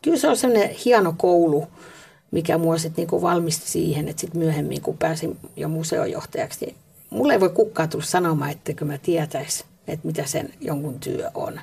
Kyllä se on sellainen hieno koulu, mikä mua sitten niinku valmisti siihen, että sitten myöhemmin, kun pääsin jo museojohtajaksi, niin mulle ei voi kukaan tulla sanomaan, etteikö mä tietäisi, että mitä sen jonkun työ on.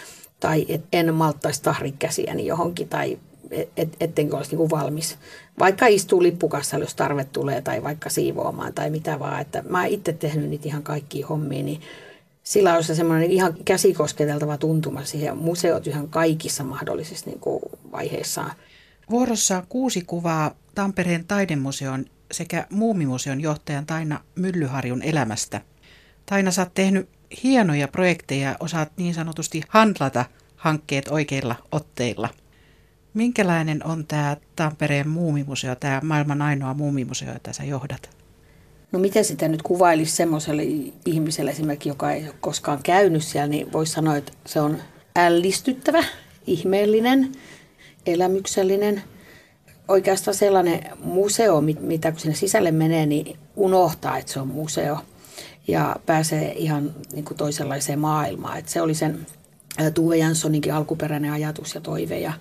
Tai en malttaisi tahri käsiäni johonkin, tai ettenkö olisi niinku valmis. Vaikka istuu lippukassalla, jos tarve tulee, tai vaikka siivoamaan, tai mitä vaan. Että mä oon itse tehnyt niitä ihan kaikkia hommia, niin sillä on se semmoinen ihan käsikosketeltava tuntuma siihen museotyhän kaikissa mahdollisissa niinku vaiheissaan. Vuorossa 6 kuvaa Tampereen taidemuseon sekä Muumimuseon johtajan Taina Myllyharjun elämästä. Taina, sä oot tehnyt hienoja projekteja, osaat niin sanotusti handlata hankkeet oikeilla otteilla. Minkälainen on tämä Tampereen Muumimuseo, tämä maailman ainoa muumimuseo, jota sä johdat? No miten sitä nyt kuvailisi semmoiselle ihmiselle esimerkiksi, joka ei ole koskaan käynyt siellä, niin voisi sanoa, että se on ällistyttävä, ihmeellinen, elämyksellinen. Oikeastaan sellainen museo, mitä kun sinne sisälle menee, niin unohtaa, että se on museo ja pääsee ihan niin kuin toisenlaiseen maailmaan. Että se oli sen Tove Janssoninkin alkuperäinen ajatus ja toive ja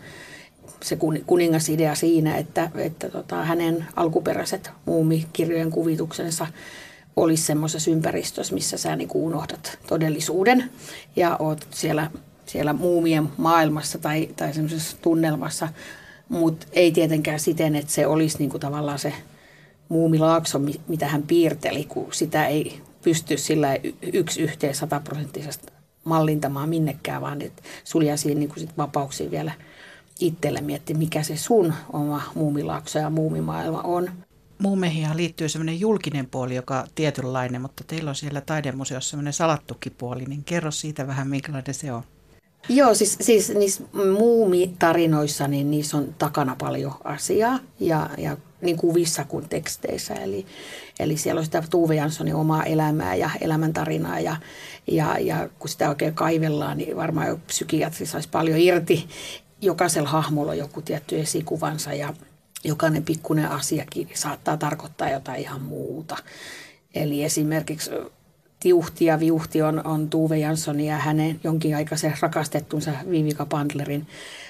se kuningasidea siinä, että hänen alkuperäiset muumikirjojen kuvituksensa olisi semmoisessa ympäristössä, missä sä niin kuin unohdat todellisuuden ja oot siellä muumien maailmassa tai semmoisessa tunnelmassa, mutta ei tietenkään siten, että se olisi niin kuin tavallaan se muumilaakso, mitä hän piirteli, kun sitä ei pysty sillä yksi yhteen 100% mallintamaan minnekään, vaan että sulja siihen niin kuin sit vapauksia vielä itselle miettiä, mikä se sun oma muumilaakso ja muumimaailma on. Muumeihin liittyy semmoinen julkinen puoli, joka on tietynlainen, mutta teillä on siellä taidemuseossa semmoinen salattukin puoli, niin kerro siitä vähän, minkälainen se on. Joo, siis niissä muumitarinoissa, niin niissä on takana paljon asiaa ja niin kuvissa kuin teksteissä. Eli siellä on sitä Tove Janssonin omaa elämää ja elämäntarinaa ja kun sitä oikein kaivellaan, niin varmaan jo psykiatri saisi paljon irti. Jokaisella hahmolla on joku tietty esikuvansa ja jokainen pikkuinen asiakin saattaa tarkoittaa jotain ihan muuta. Eli esimerkiksi Tiuhti ja Viuhti on Tove Janssonin ja hänen jonkin-aikaisen rakastettunsa Vivica Bandlerin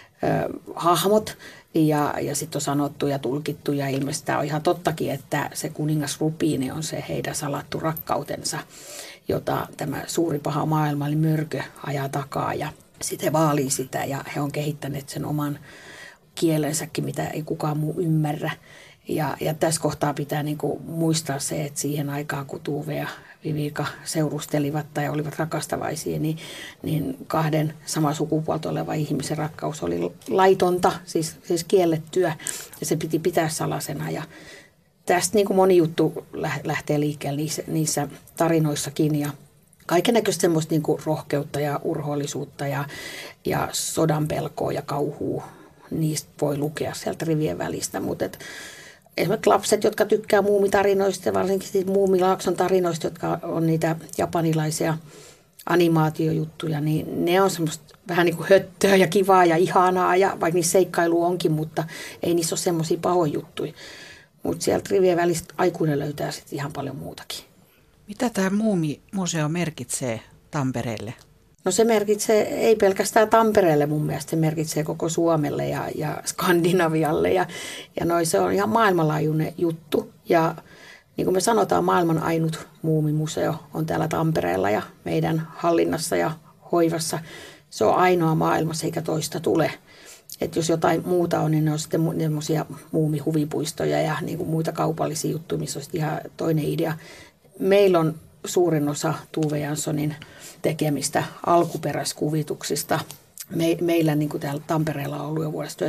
hahmot. Ja sitten on sanottu ja tulkittu ja ilmeisesti tämä on ihan tottakin, että se kuningas Rupiini on se heidän salattu rakkautensa, jota tämä suuri paha maailma eli mörkö ajaa takaa ja sitten he vaalii sitä ja he on kehittäneet sen oman kielensäkin, mitä ei kukaan muu ymmärrä. Ja tässä kohtaa pitää niinku muistaa se, että siihen aikaan kun Tuve ja Vivica seurustelivat tai olivat rakastavaisia, niin kahden samaa sukupuolta oleva ihmisen rakkaus oli laitonta, siis kiellettyä ja se piti pitää salasena. Ja tästä niin kuin moni juttu lähtee liikkeelle niissä tarinoissakin ja kaikennäköistä semmoista niin kuin rohkeutta ja urhoollisuutta ja sodan pelkoa ja kauhua, niistä voi lukea sieltä rivien välistä, mutta esimerkiksi lapset, jotka tykkää muumitarinoista, varsinkin Muumilaakson tarinoista, jotka on niitä japanilaisia animaatiojuttuja, niin ne on semmoista vähän niin kuin höttöä ja kivaa ja ihanaa, ja vaikka niissä seikkailu onkin, mutta ei niissä ole semmoisia pahoja juttuja. Mutta sieltä rivien välistä aikuinen löytää sitten ihan paljon muutakin. Mitä tämä Muumimuseo merkitsee Tampereelle? No se merkitsee ei pelkästään Tampereelle mun mielestä, se merkitsee koko Suomelle ja Skandinavialle ja se on ihan maailmanlaajuinen juttu. Ja niin kuin me sanotaan, maailman ainut muumimuseo on täällä Tampereella ja meidän hallinnassa ja hoivassa. Se on ainoa maailmassa eikä toista tule. Että jos jotain muuta on, niin ne on sitten semmoisia muumihuvipuistoja ja niin kuin muita kaupallisia juttuja, missä on ihan toinen idea. Meillä on suurin osa Tove Janssonin tekemistä alkuperäiskuvituksista. Meillä niin kuin täällä Tampereella on ollut jo vuodesta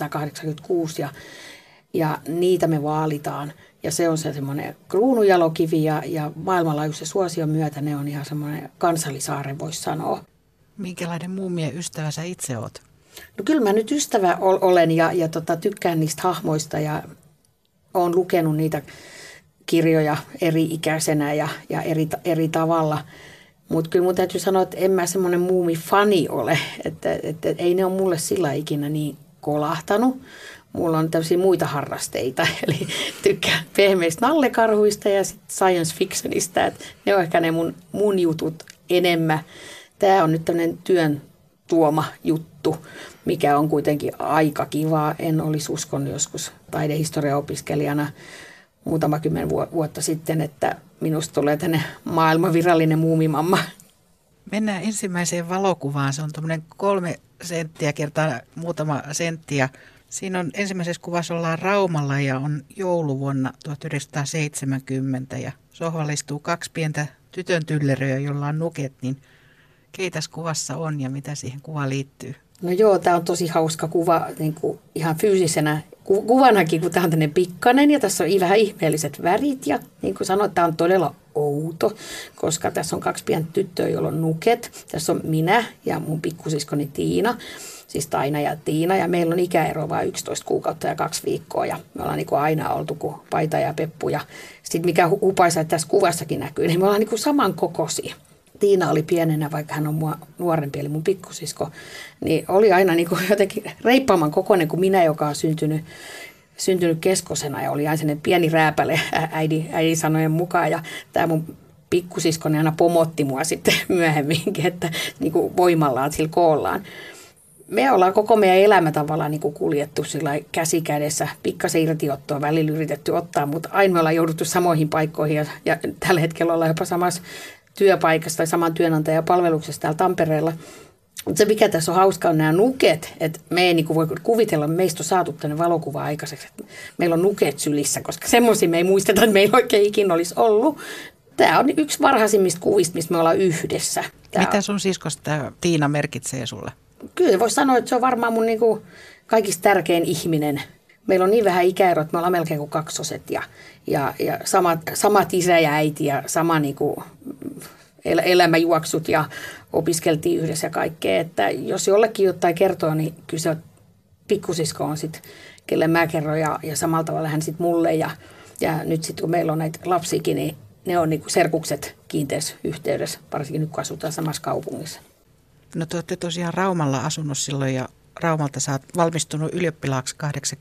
1986 ja niitä me vaalitaan. Ja se on se semmoinen kruununjalokivi ja maailmanlaajuisen suosion myötä ne on ihan semmoinen kansallisaare, voisi sanoa. Minkälainen muumien ystävä sä itse oot? No kyllä mä nyt ystävä olen ja tykkään niistä hahmoista ja olen lukenut niitä kirjoja eri-ikäisenä ja eri tavalla. Mutta kyllä mun täytyy sanoa, että en mä semmoinen muumifani ole, että ei ne ole mulle sillä ikinä niin kolahtanut. Mulla on tämmöisiä muita harrasteita, eli tykkään pehmeistä nallekarhuista ja sit science fictionista, että ne on ehkä ne mun jutut enemmän. Tämä on nyt tämmöinen työn tuoma juttu, mikä on kuitenkin aika kivaa. En olisi uskonut joskus taidehistoriaopiskelijana muutama 10 vuotta sitten, että minusta tulee tänne maailman virallinen muumimamma. Mennään ensimmäiseen valokuvaan. Se on tuommoinen 3 senttiä kertaa muutama senttiä. Siinä on ensimmäisessä kuvassa ollaan Raumalla ja on jouluvuonna 1970 ja sohvalle istuu 2 pientä tytön tylleröä, jolla on nuket, niin keitäs kuvassa on ja mitä siihen kuvaan liittyy? No joo, tämä on tosi hauska kuva niin kuin ihan fyysisenä kuvanakin, kun tämä on tämmöinen pikkainen ja tässä on vähän ihmeelliset värit ja niin kuin sanoin, tämä on todella outo, koska tässä on 2 pientä tyttöä, joilla on nuket. Tässä on minä ja mun pikkusiskoni Tiina, siis Taina ja Tiina ja meillä on ikäero vain 11 kuukautta ja 2 viikkoa ja me ollaan niin kuin aina oltu kuin Paita ja Peppu ja sitten mikä hupaisa, että tässä kuvassakin näkyy, niin me ollaan niin kuin samankokoisia. Tiina oli pienenä, vaikka hän on mua nuorempi, eli mun pikkusisko, niin oli aina niin kuin jotenkin reippaaman kokoinen kuin minä, joka on syntynyt keskosena ja oli aina sellainen pieni rääpäle äidin sanojen mukaan. Ja tämä mun pikkusiskoni aina pomotti mua sitten myöhemminkin, että niin kuin voimallaan, sillä koollaan. Me ollaan koko meidän elämä tavallaan niin kuin kuljettu sillä käsi kädessä, pikkasen irtiottoa välillä yritetty ottaa, mutta aina me ollaan jouduttu samoihin paikkoihin ja tällä hetkellä ollaan jopa samassa työpaikassa tai saman työnantajan palveluksessa täällä Tampereella. Mutta se, mikä tässä on hauska, on nämä nuket. Että me ei niin voi kuvitella, että meistä on saatu tänne valokuva aikaiseksi. Että meillä on nuket sylissä, koska semmoisia me ei muisteta, että meillä oikein ikinä olisi ollut. Tämä on yksi varhaisimmista kuvista, mistä me ollaan yhdessä. Mitä sun siskosta Tiina merkitsee sulle? Kyllä voisi sanoa, että se on varmaan mun niin kuin kaikista tärkein ihminen. Meillä on niin vähän ikäero, että me ollaan melkein kuin kaksoset ja samat isä ja äiti ja sama niin kuin elämäjuoksut ja opiskeltiin yhdessä ja kaikkea. Että jos jollekin jotain kertoo, niin kyllä se pikkusisko on sitten, kelle mä kerron ja samalla tavalla hän sitten mulle. Ja nyt sitten kun meillä on näitä lapsiakin, niin ne on niin kuin serkukset kiinteässä yhteydessä, varsinkin nyt kun asutaan samassa kaupungissa. No te olette tosiaan Raumalla asunut silloin ja Raumalta sä oot valmistunut ylioppilaaksi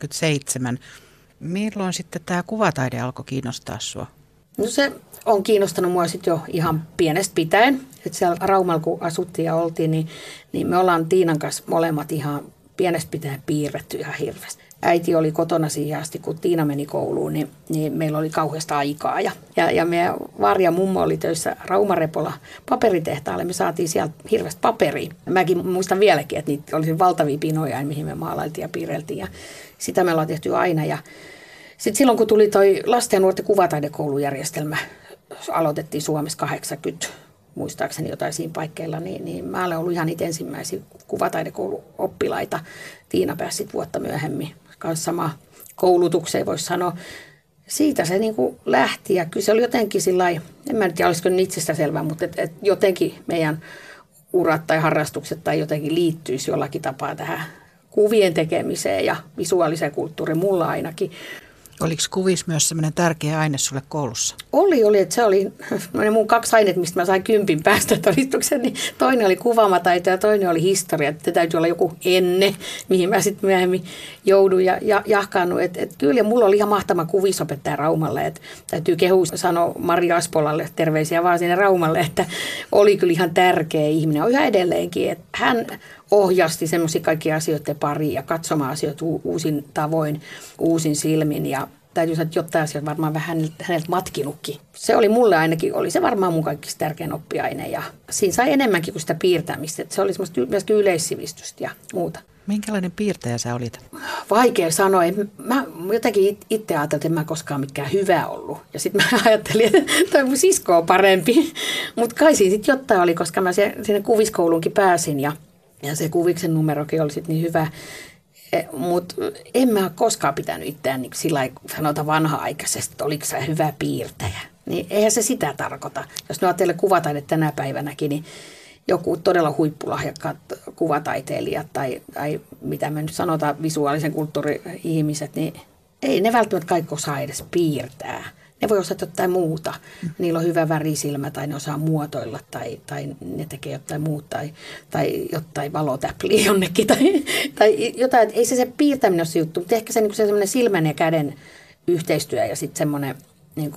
87. Milloin sitten tämä kuvataide alkoi kiinnostaa sua? No se on kiinnostanut mua sitten jo ihan pienestä pitäen. Että siellä Raumalla kun asuttiin ja oltiin, niin me ollaan Tiinan kanssa molemmat ihan pienestä pitäen piirretty ihan hirveästi. Äiti oli kotona siihen asti, kun Tiina meni kouluun, niin meillä oli kauheasta aikaa. Ja meidän Varja mummo oli töissä Raumarepola paperitehtaalle. Me saatiin sieltä hirveästi paperia. Mäkin muistan vieläkin, että niitä oli valtavia pinoja, mihin me maalailtiin ja piirreltiin. Ja sitä me ollaan tehty aina. Ja sitten silloin, kun tuli toi lasten ja nuorten kuvataidekoulujärjestelmä, aloitettiin Suomessa 80, muistaakseni jotain siinä paikkeilla, niin mä olen ollut ihan niitä ensimmäisiä kuvataidekouluoppilaita. Tiina pääsi sitten vuotta myöhemmin. Kanssa sama koulutukseen voisi sanoa. Siitä se niin kuin lähti ja kyllä se oli jotenkin sillai, en mä tiedä olisiko nyt itsestäselvää, mutta et jotenkin meidän urat tai harrastukset tai jotenkin liittyisi jollakin tapaa tähän kuvien tekemiseen ja visuaaliseen kulttuuriin, mulla ainakin. Oliko kuvis myös semmoinen tärkeä aine sulle koulussa? Oli, että se oli mun 2 aineet, mistä mä sain 10 päästötodistuksen, niin toinen oli kuvaamataito ja toinen oli historia. Että täytyy olla joku enne, mihin mä sitten myöhemmin joudun ja jahkaannut. Et kyllä mulla oli ihan mahtava kuvisopettaja Raumalle. Et täytyy kehua sanoa Mari Aspolalle terveisiä vaan sinne Raumalle, että oli kyllä ihan tärkeä ihminen. On yhä edelleenkin, että hän ohjasti semmoisia kaikkia asioiden pariin ja katsomaan asioita uusin tavoin, uusin silmin ja täytyy sanoa, että jotain asioita varmaan vähän häneltä matkinutkin. Se oli mulle ainakin, oli se varmaan mun kaikista tärkein oppiaine ja siinä sai enemmänkin kuin sitä piirtämistä. Että se oli semmoista myöskin yleissivistystä ja muuta. Minkälainen piirtäjä sä olit? Vaikea sanoa. Mä jotenkin itse ajattelin, että en mä koskaan mikään hyvä ollut. Ja sitten mä ajattelin, että toi mun sisko on parempi. Mutta kai siinä sitten jotain oli, koska mä sinne kuviskouluunkin pääsin ja se kuviksen numerokin oli sitten niin hyvä. Mutta en mä ole koskaan pitänyt itseään niin sillä sanota vanha-aikaisesti, että oliko sä hyvä piirtäjä. Niin eihän se sitä tarkoita. Jos ne ajattelee kuvataide tänä päivänäkin, niin joku todella huippulahjakkaat kuvataiteilijat tai mitä me nyt sanotaan visuaalisen kulttuuri-ihmiset, niin ei ne välttämättä kaikki osaa edes piirtää. Ne voi osata jotain muuta. Niillä on hyvä värisilmä tai ne osaa muotoilla tai ne tekee jotain muuta tai jotain valotäpliä jonnekin tai jotain. Ei se piirtäminen ole se juttu, mutta ehkä se, niin se semmoinen silmän ja käden yhteistyö ja sitten semmoinen niin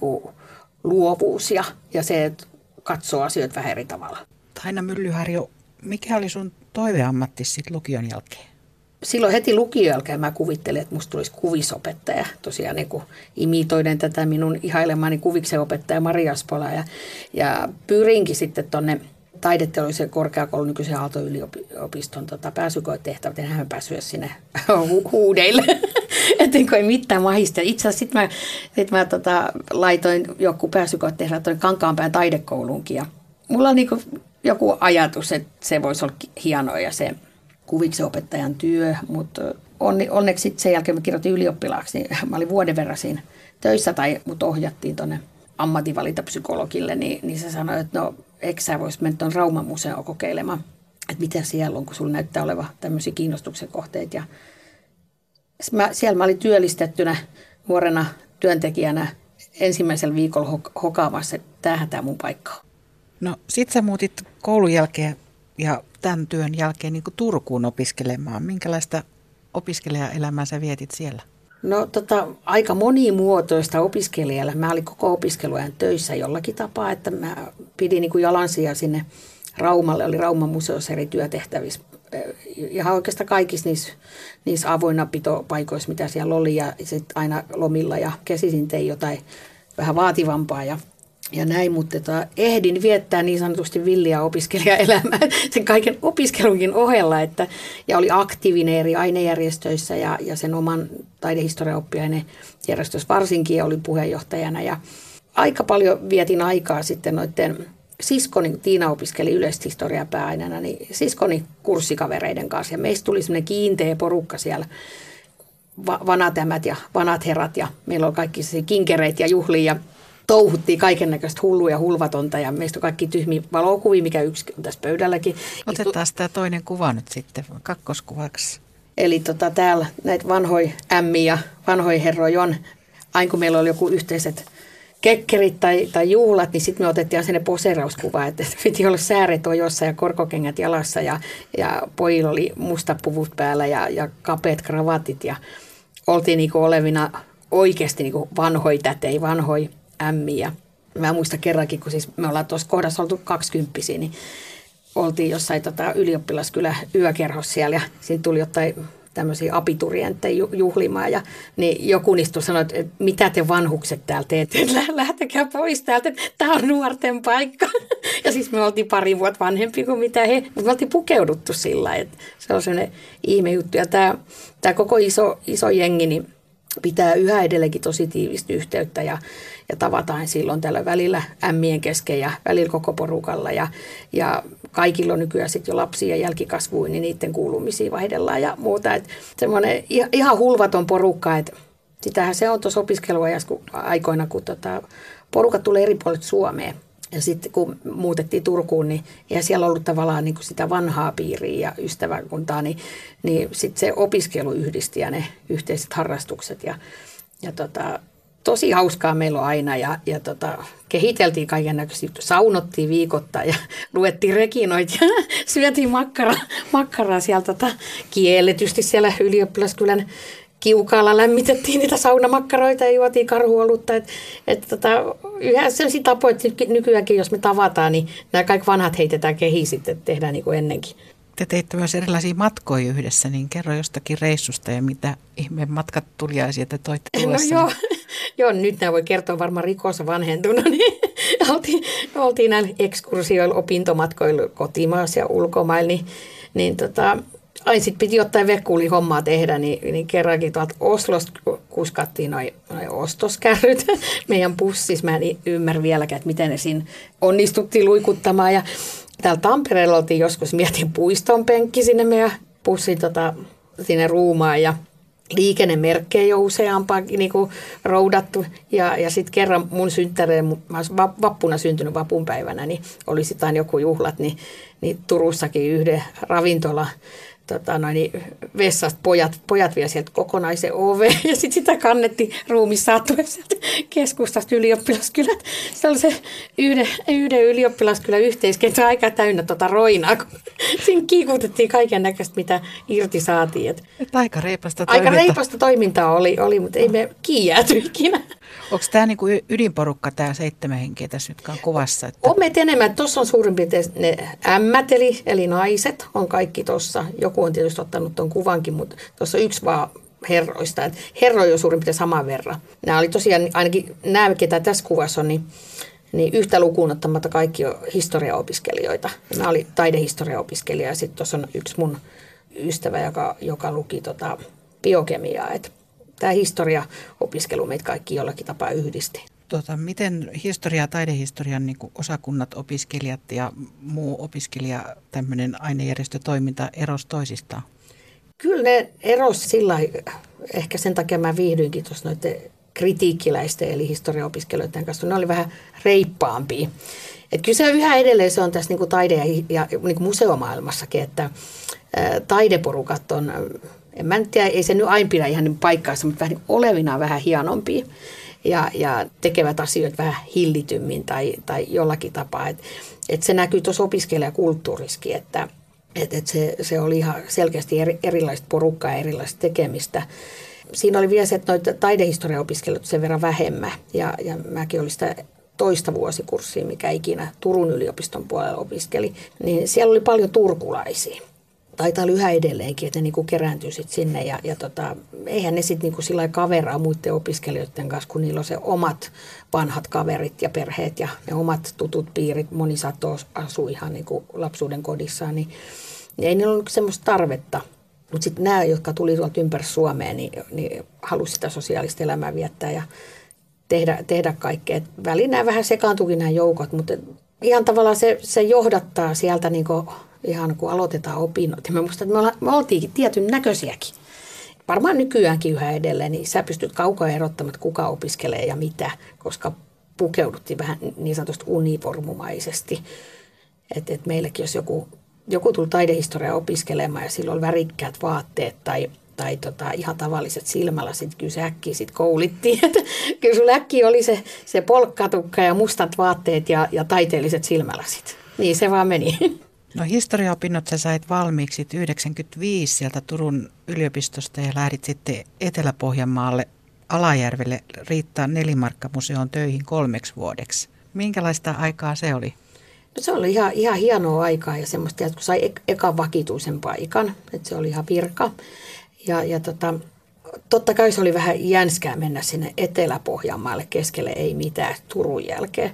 luovuus ja se, että katsoo asioita vähän eri tavalla. Taina Myllyharju, mikä oli sun toiveammatti sitten lukion jälkeen? silloin heti lukiojälkeen mä kuvittelin, että musta tulisi kuvisopettaja. Tosiaan niin kuin imitoiden tätä minun ihailemaani kuviksen opettaja Maria Spola. Ja pyrinkin sitten tuonne taideteollisen korkeakoulun nykyisen Aalto-yliopiston pääsykoetehtävät. Enhän päässyt sinne huudeille. Että ei mitään mahista. Itse asiassa sitten mä laitoin joku pääsykoetehtävät tuonne Kankaanpään taidekouluunkin. Ja mulla on niin kuin joku ajatus, että se voisi olla hienoa ja se kuviksen opettajan työ, mutta onneksi sitten sen jälkeen mä kirjoitin ylioppilaaksi, niin mä olin vuoden verran siinä töissä tai mut ohjattiin tuonne ammatinvalintapsykologille, niin se sanoi, että no eikö sä vois mennä tuon Rauman museoon kokeilemaan, että mitä siellä on, kun sulla näyttää olevan tämmöisiä kiinnostuksen kohteita. Ja siellä mä olin työllistettynä nuorena työntekijänä ensimmäisellä viikolla hokaamassa, että tämähän tämä mun paikka on. No sit sä muutit koulun jälkeen ja tämän työn jälkeen niin kuin Turkuun opiskelemaan. Minkälaista opiskelijaelämää sä vietit siellä? No aika monimuotoista opiskelijalla. Mä olin koko opiskeluajan töissä jollakin tapaa, että mä pidin niin kuin jalansijaa sinne Raumalle. Oli Rauman museossa eri työtehtävissä. Ihan oikeastaan kaikissa niissä avoinnapitopaikoissa, mitä siellä oli. Ja sitten aina lomilla ja kesäisin tein jotain vähän vaativampaa ja näin, mutta ehdin viettää niin sanotusti villiä opiskelijaelämää sen kaiken opiskelunkin ohella, ja oli aktiivinen eri ainejärjestöissä ja sen oman taidehistoriaoppiainejärjestössä varsinkin ja olin puheenjohtajana. Ja aika paljon vietin aikaa sitten noiden siskoni, Tiina opiskeli yleishistoriaa pääaineena, niin siskoni kurssikavereiden kanssa ja meistä tuli semmoinen kiinteä porukka siellä. Vanatämät ja vanat herrat ja meillä on kaikki kinkereitä ja juhlia ja touhuttiin kaikennäköistä hullua ja hulvatonta ja meistä on kaikki tyhmiä valokuvia, mikä yksi on tässä pöydälläkin. Otetaan tämä toinen kuva nyt sitten kakkoskuvaksi. Eli täällä näitä vanhoja ämmiä ja vanhoja herroja on. Aina kun meillä oli joku yhteiset kekkerit tai juhlat, niin sitten me otettiin sinne poseerauskuva, että piti olla sääret ojossa ja korkokengät jalassa ja pojilla oli mustapuvut päällä ja kapeat kravatit ja oltiin niinku olevina oikeasti niinku vanhoja tätei, vanhoja ämmiä. Mä muistan kerrankin, kun siis me ollaan tuossa kohdassa oltu 20-vuotiaita, niin oltiin jossain ylioppilaskylä yökerhossa siellä ja siinä tuli jotain tämmöisiä abiturientteja juhlimaan ja niin joku niistä sanoi, että mitä te vanhukset täällä teette, lähtekää pois täältä, että tämä on nuorten paikka. Ja siis me oltiin pari vuotta vanhempi kuin mitä he, mutta me oltiin pukeuduttu sillä, että se on sellainen ihme juttu. Ja tämä koko iso jengi niin pitää yhä edelleenkin tosi tiivistä yhteyttä ja tavataan silloin tällä välillä ämmien kesken ja välillä koko porukalla ja kaikilla on nykyään sitten jo lapsia ja jälkikasvuja, niin niiden kuulumisia vaihdellaan ja muuta. Että semmoinen ihan hulvaton porukka, että sitähän se on tuossa opiskeluajassa aikoina, kun porukat tulee eri puolilta Suomeen. Ja sitten kun muutettiin Turkuun, niin eihän siellä ollut tavallaan niin kuin sitä vanhaa piiriä ja ystäväkuntaa, niin sitten se opiskelu yhdisti ja ne yhteiset harrastukset. Ja tosi hauskaa meillä on aina ja kehiteltiin kaikennäköisiä juttuja. Saunottiin viikoittain ja luettiin rekinoita ja syötiin makkaraa sieltä kielletysti siellä Ylioppilaskylän kiukaalla lämmitettiin niitä saunamakkaroita ja juotiin karhuolutta. Yhä sellaisia tapoja, että nykyäänkin jos me tavataan, niin nämä kaikki vanhat heitetään kehiin sitten, että tehdään niin kuin ennenkin. Te teitte myös erilaisia matkoja yhdessä, niin kerro jostakin reissusta ja mitä ihmeen matkat tuliaisia te toitte tulossa. No joo, nyt nämä voi kertoa varmaan rikossa vanhentuna, niin oltiin näillä ekskursioilla, opintomatkoilla kotimaassa ja ulkomailla, niin aina sitten piti jotain vekkuulihommaa tehdä, niin kerrankin tuolta Oslosta kuskattiin noi ostoskärryt meidän bussissa. Mä en ymmärrä vieläkään, että miten ne siinä onnistuttiin luikuttamaan. Ja täällä Tampereella oltiin joskus, mietin puiston penkki sinne meidän bussin sinne ruumaan ja liikennemerkkejä jo useampaa niin kuin roudattu. Ja sitten kerran mun synttäreen, mä olisin vappuna syntynyt vapunpäivänä, niin oli sitten aina joku juhlat, niin Turussakin yhden ravintola vessasta pojat vie sieltä kokonaisen oveen ja sitten sitä kannettiin ruumissaattuja sieltä keskustasta Ylioppilaskylät. Se oli se yhden Ylioppilaskylän yhteiskenttä aika täynnä roinaa, kun siinä kiikutettiin kaiken näköistä, mitä irti saatiin. Aika reipasta toimintaa. Aika reipasta toimintaa oli, mutta ei me kiijääty ikinä. Onko tämä niinku ydinporukka, tämä 7 henkeä tässä nyt kuvassa? Että... On meitä enemmän. Tuossa on suurin piirtein ne ämmät, eli naiset on kaikki tuossa. Joku Aku on tietysti ottanut tuon kuvankin, mutta tuossa yksi vaan herroista. Et herroja on suurin piirtein saman verran. Nämä oli tosiaan, ainakin nämä, ketä tässä kuvassa on, niin yhtä lukuun ottamatta kaikki on historiaopiskelijoita. Mä olin taidehistoriaopiskelija ja sitten tuossa on yksi mun ystävä, joka luki biokemiaa. Tämä historiaopiskelu meitä kaikki jollakin tapaa yhdisti. Miten historia- ja taidehistorian niin kuin osakunnat, opiskelijat ja muu opiskelija, tämmöinen ainejärjestötoiminta erosi toisistaan? Kyllä ne erosi sillä ehkä sen takia mä viihdyinkin tuossa noiden kritiikkiläisten eli historiaopiskelijoiden kanssa. Ne oli vähän reippaampia. Et kyllä se yhä edelleen se on tässä niin kuin taide- ja niin kuin museomaailmassakin, että taideporukat on, en mä nyt tiedä, ei se nyt aina pidä ihan niin paikkaansa, mutta vähän niin olevinaan vähän hienompia. Ja tekevät asioita vähän hillitymmin tai jollakin tapaa. Et se näkyy tuossa opiskelijakulttuurissakin, että se oli ihan selkeästi erilaista porukkaa ja erilaista tekemistä. Siinä oli vielä se, että noita taidehistoriaopiskelijoita sen verran vähemmän. Ja mäkin olin sitä toista vuosikurssia, mikä ikinä Turun yliopiston puolella opiskeli. Niin siellä oli paljon turkulaisia. Taitaa olla yhä edelleenkin, että ne niinku kerääntyy sit sinne ja eihän ne sitten niinku sillä kaveraa muiden opiskelijoiden kanssa, kun niillä on se omat vanhat kaverit ja perheet ja ne omat tutut piirit. Moni saattoi asua ihan niinku lapsuuden kodissaan, niin ei niillä ollut semmoista tarvetta. Mutta sitten nämä, jotka tuli tuolta ympäri Suomea, niin halusi sitä sosiaalista elämää viettää ja tehdä kaikkea. Et väliin nämä vähän sekaantuikin nämä joukot, mutta ihan tavallaan se johdattaa sieltä niinku ihan kun aloitetaan opinnot. Ja mä muistan, että me oltiinkin tietyn näköisiäkin. Varmaan nykyäänkin yhä edelleen, niin sä pystyt kaukaa erottamaan, että kuka opiskelee ja mitä, koska pukeuduttiin vähän niin sanotusti univormumaisesti. Että meilläkin jos joku tuli taidehistoriaa opiskelemaan ja sillä oli värikkäät vaatteet tai ihan tavalliset silmälasit, kyllä se äkkiä sitten koulittiin. Kyllä sulla äkkiä oli se polkkatukka ja mustat vaatteet ja taiteelliset silmälasit. Niin se vaan meni. No historiaopinnot sä sait valmiiksi 1995 sieltä Turun yliopistosta ja lähdit sitten Etelä-Pohjanmaalle Alajärvelle Riitta Nelimarkka-museoon töihin 3 vuodeksi. Minkälaista aikaa se oli? No se oli ihan hienoa aikaa ja semmoista, että kun sai ekan vakituisen paikan, että se oli ihan virka. Ja totta kai se oli vähän jänskää mennä sinne Etelä-Pohjanmaalle keskelle, ei mitään Turun jälkeen.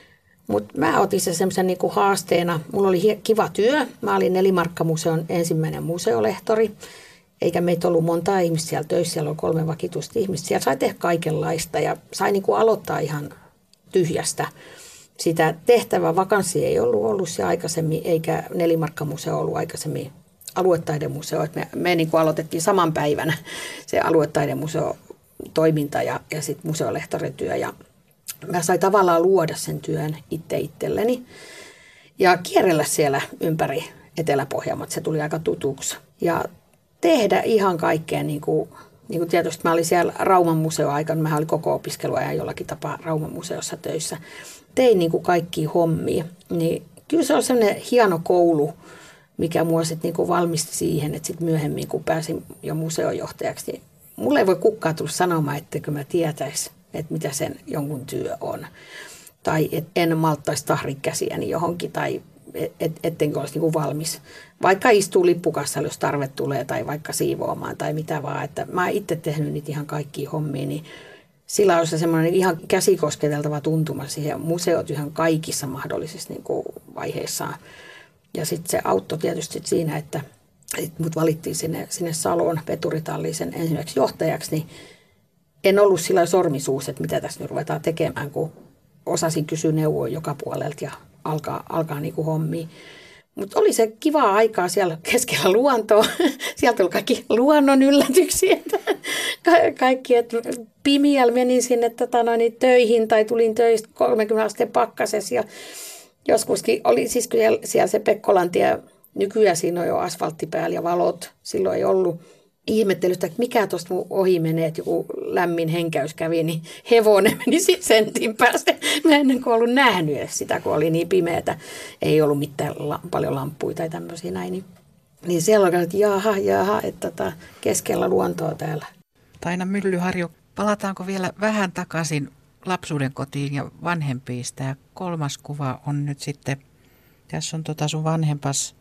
Mutta mä otin se semmoisen niinku haasteena. Mulla oli kiva työ. Mä olin Nelimarkka-museon ensimmäinen museolehtori. Eikä meitä ollut monta ihmistä siellä töissä. Siellä oli 3 vakituista ihmistä. Siellä sai tehdä kaikenlaista ja sai niinku aloittaa ihan tyhjästä. Sitä tehtävää vakanssia ei ollut siellä aikaisemmin, eikä Nelimarkka-museo ollut aikaisemmin aluetaidemuseo. Me niinku aloitettiin saman päivänä se aluetaidemuseo toiminta ja sitten museolehtorityö ja mä sain tavallaan luoda sen työn itselleni ja kierrellä siellä ympäri Etelä-Pohjanmaata. Se tuli aika tutuksi. Ja tehdä ihan kaikkea, niin kuin tietysti mä olin siellä Rauman museoaikana, mä olin koko opiskeluajan jollakin tapaa Rauman museossa töissä. Tein niin kuin kaikkia hommia. Niin kyllä se on sellainen hieno koulu, mikä mua sitten niin valmisti siihen, että sitten myöhemmin kun pääsin jo museojohtajaksi, niin mulle ei voi kukaan tulla sanomaan, etteikö mä tietäisi, että mitä sen jonkun työ on. Tai en malttaisi tahri käsiäni johonkin tai ettenkö olisi niin valmis. Vaikka istuu lippukassalla, jos tarve tulee tai vaikka siivoamaan tai mitä vaan. Että mä oon itse tehnyt niitä ihan kaikkia hommia, niin sillä on se semmoinen ihan käsikosketeltava tuntuma siihen museot ihan kaikissa mahdollisissa niin kuin vaiheissaan. Ja sitten se auttoi tietysti siinä, että mut valittiin sinne Saloon veturitallisen ensimmäiseksi johtajaksi, niin en ollut sillä sormisuus, että mitä tässä nyt ruvetaan tekemään, kun osasin kysyä neuvoa joka puolelta ja alkaa niin kuin hommia. Mutta oli se kivaa aikaa siellä keskellä luontoa. Sieltä tuli kaikki luonnon yllätyksiä. Kaikki, että pimiällä menin sinne töihin tai tulin töistä 30 asteen pakkasessa. Ja joskuskin oli siis siellä se Pekkolantie, nykyään siinä on jo asfaltti päällä ja valot, silloin ei ollut. Ihmettelystä, että mikä tuosta ohi menee, että joku lämmin henkäys kävi, niin hevonen meni sitten sentin päästä. Mä ennen kuin ollut nähnyt sitä, kun oli niin pimeätä. Ei ollut mitään paljon lamppuja tai tämmöisiä näin. Niin siellä on että jaha, että keskellä luontoa täällä. Taina Myllyharju, palataanko vielä vähän takaisin lapsuuden kotiin ja vanhempiista? Ja 3. kuva on nyt sitten, tässä on sun vanhempas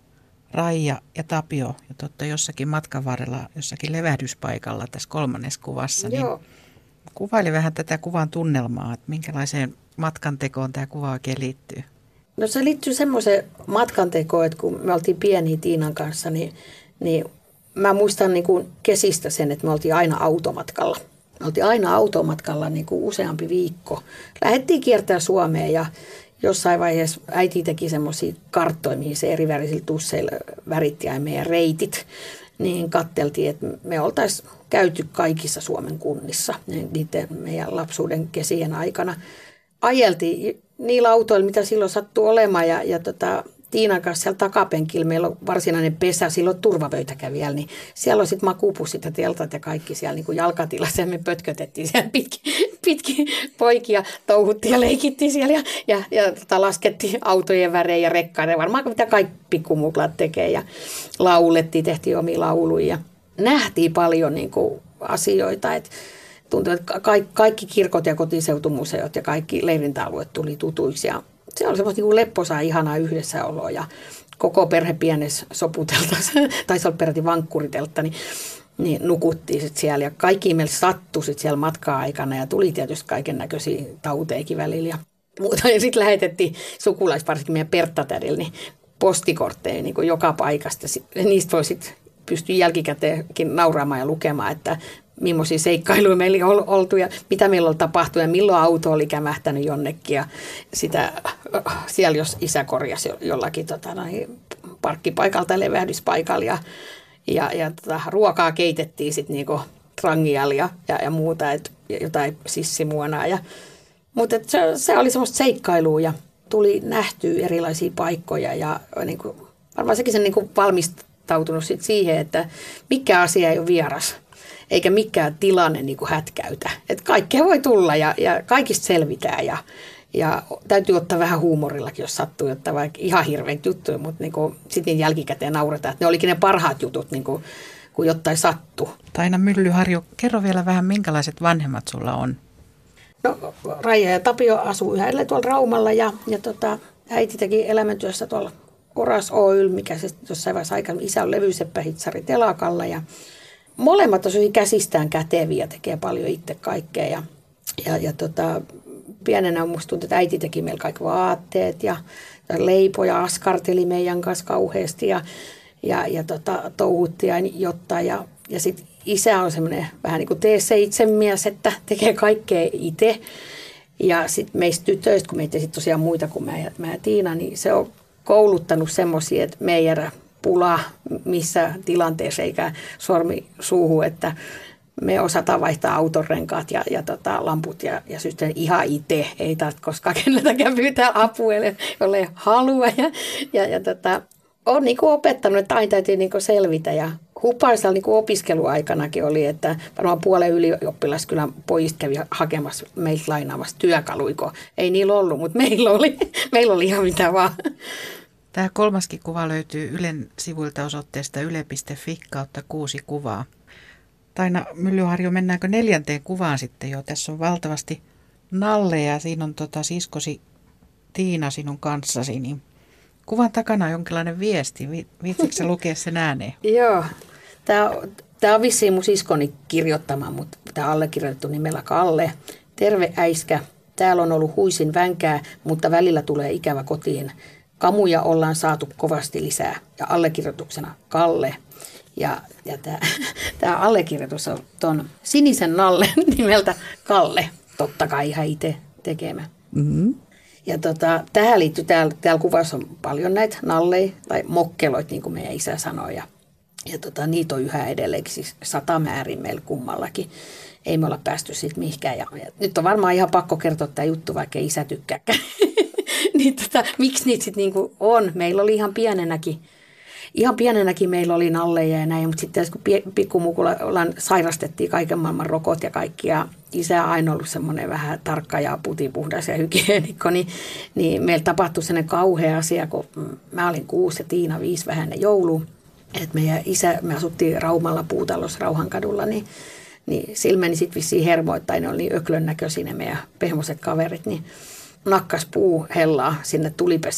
Raija ja Tapio, ja te olette jossakin matkan varrella, jossakin levähdyspaikalla tässä 3. kuvassa. Joo. Niin kuvaili vähän tätä kuvan tunnelmaa, että minkälaiseen matkantekoon tämä kuva oikein liittyy. No se liittyy semmoiseen matkantekoon, että kun me oltiin pieniä Tiinan kanssa, niin mä muistan niin kuin kesistä sen, että me oltiin aina automatkalla. Me oltiin aina automatkalla niin kuin useampi viikko. Lähdettiin kiertää Suomea ja jossain vaiheessa äiti teki semmoisia karttoja, mihin se eri värisillä tusseilla väritti ja meidän reitit. Niin katteltiin, että me oltaisiin käyty kaikissa Suomen kunnissa niiden meidän lapsuuden kesien aikana. Ajeltiin niillä autoilla, mitä silloin sattui olemaan ja Tiinan kanssa siellä takapenkillä meillä on varsinainen pesä, silloin turvapöytäkä vielä, niin siellä on sitten makuupussit ja teltat ja kaikki siellä niin kuin jalkatilassa ja me pötkötettiin siellä pitkin poikia, touhuttiin ja leikittiin siellä ja laskettiin autojen värejä ja rekkaiden, varmaan mitä kaikki pikkumuklat tekee ja laulettiin, tehtiin omia lauluja ja nähtiin paljon niin kuin asioita, että tuntui, että kaikki kirkot ja kotiseutumuseot ja kaikki leirintäalueet tuli tutuiksi ja se oli semmoista niin lepposaa, ihanaa yhdessäoloa ja koko perhe pienessä soputeltassa, tai se oli peräti vankkuriteltta, niin nukuttiin sitten siellä. Ja kaikki meillä sattui sitten siellä matkaa-aikana ja tuli tietysti kaiken näköisiä tauteikin välillä ja muuta. Ja sitten lähetettiin sukulais, varsinkin meidän Pertta-tädillä, niin postikortteja niin kuin joka paikasta. Niistä voi sitten pystyä jälkikäteenkin nauraamaan ja lukemaan, että millaisia seikkailuja meillä on oltu ja mitä meillä on tapahtunut ja milloin auto oli kämähtänyt jonnekin. Ja sitä siellä jos isä korjasi jollakin parkkipaikalta tai levähdyspaikalla ja ruokaa keitettiin sitten niinku trangialla ja muuta, et jotain sissimuonaa. Mutta se oli semmoista seikkailua ja tuli nähtyä erilaisia paikkoja ja niinku, varmaan sekin sen niinku valmistautunut sit siihen, että mikä asia ei ole vieras. Eikä mikään tilanne niin kuin hätkäytä. Että kaikkea voi tulla ja kaikista selvitään ja täytyy ottaa vähän huumorillakin, jos sattuu ottaa vaikka ihan hirveitä juttuja, mutta niin sitten jälkikäteen nauretaan, että ne olikin ne parhaat jutut, niin kuin, kun jotain sattuu. Taina Myllyharju, kerro vielä vähän, minkälaiset vanhemmat sulla on? No, Raija ja Tapio asuu yhä edelleen tuolla Raumalla ja äiti teki elämäntyössä tuolla Oras Oy, mikä se jossain vaiheessa aikana, isä on levyseppä hitsari telakalla ja molemmat on käsistään käteviä, tekee paljon itse kaikkea ja pienenä musta tuntuu, että äiti teki meillä kaikki vaatteet ja leipoja askarteli meidän kanssa kauheasti ja touhutti ja jotain ja sitten isä on semmoinen vähän niin kuin tee se itse mies, että tekee kaikkea itse ja sitten meistä tytöistä, kun meitä sitten tosiaan muita kuin mä ja Tiina, niin se on kouluttanut semmoisia, että me ei jäädä pula missä tilanteessa eikä sormi suuhun, että me osataan vaihtaa autonrenkaat ja lamput ja systeemi ihan itse. Ei tarvitse koskaan keneltäkään pyytää apua, jolle halua. Olen niin opettanut, että aina täytyy niin selvitä ja Hupaisalla niin opiskeluaikanakin oli, että varmaan puolen ylioppilaskylän pojista kävi hakemassa meiltä lainaamassa työkaluiko. Ei niillä ollut, mutta meillä oli ihan mitä vaan. Tämä 3. kuva löytyy Ylen sivuilta osoitteesta yle.fi/6 kuvaa. Taina Myllyharju, mennäänkö 4. kuvaan sitten jo? Tässä on valtavasti nalleja ja siinä on siskosi Tiina sinun kanssasi. Niin kuvan takana on jonkinlainen viesti. Viitsitkö sä lukea sen ääneen? Joo. Tämä on vissiin mun siskoni kirjoittama, mutta tämä on allekirjoitettu nimellä Kalle. Terve äiskä. Täällä on ollut huisin vänkää, mutta välillä tulee ikävä kotiin. Kamuja ollaan saatu kovasti lisää ja allekirjoituksena Kalle. Ja tämä allekirjoitus on tuon sinisen nallen nimeltä Kalle, totta kai ihan itse tekemä. Mm-hmm. Ja tähän liittyy, täällä kuvassa on paljon näitä nalleja tai mokkeloita, niin kuin meidän isä sanoi. Ja niitä on yhä edelleenkin siis 100 määrin meillä kummallakin. Ei me olla päästy siitä mihinkään. Ja nyt on varmaan ihan pakko kertoa tämä juttu, vaikka ei isä tykkääkään. Niin miksi niitä sitten niinku on? Meillä oli ihan pienenäkin meillä oli nalleja ja näin, mutta sitten kun pikkumukulla sairastettiin kaiken maailman rokot ja kaikki, ja isä on aina ollut semmoinen vähän tarkka ja putipuhdas ja hygienikko, niin meillä tapahtui sellainen kauhea asia, kun mä olin 6 ja Tiina 5 vähäinen joulu, että meidän isä, me asuttiin Raumalla puutalossa Rauhankadulla, niin sillä meni sitten vissiin hermoit, tai ne oli niin öklön näköisiä ne meidän pehmoiset kaverit, niin nakkas puu hellaa sinne tulipesään